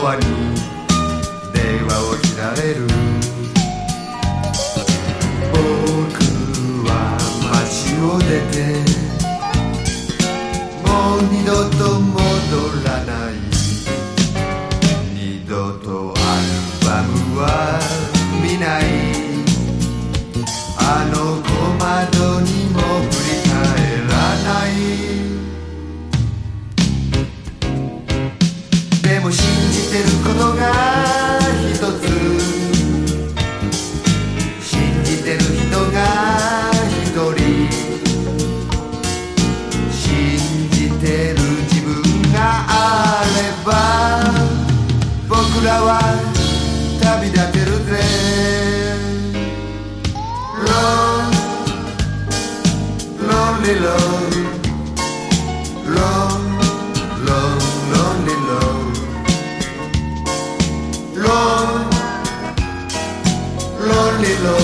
アに電話を切られる。僕は街を出てもう二度と戻らない。二度とアルバムは見ない。あの小窓にも振り返らない。でも信じてることが一つ、信じてる人が一人、信じてる自分があれば僕らは旅立てるぜ。Lonely love, long, long, lonely love, long, lonely love.